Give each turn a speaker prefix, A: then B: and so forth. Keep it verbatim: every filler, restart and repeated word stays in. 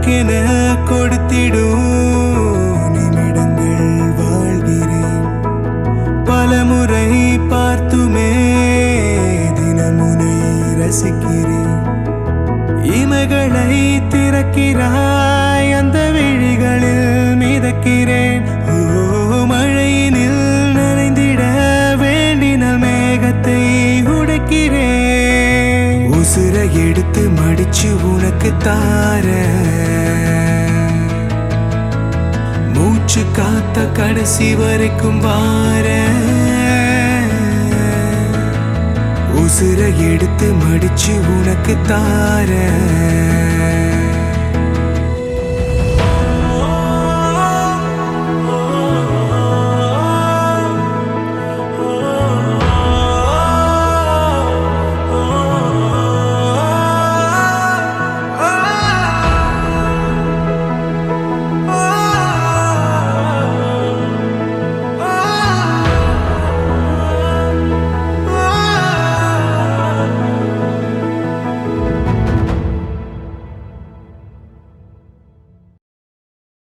A: உனக்கென கொடுத்திடும் நிமிடங்கள் வாழ்கிறேன். பலமுறை பார்த்துமே தினமுனை ரசிக்கிறேன். இமைகளை திறக்கிறாய், அந்த விழிகளில் மிதக்கிறேன். ஓ, மழையினில் நனைந்திட வேண்டினால் மேகத்தை உடைக்கிறேன். உசுரை எடுத்து மடிச்சு உனக்கு தார, மூச்சு காத்த கடைசி வரைக்கும் வார. உசுரை எடுத்து மடிச்சு உனக்கு தார.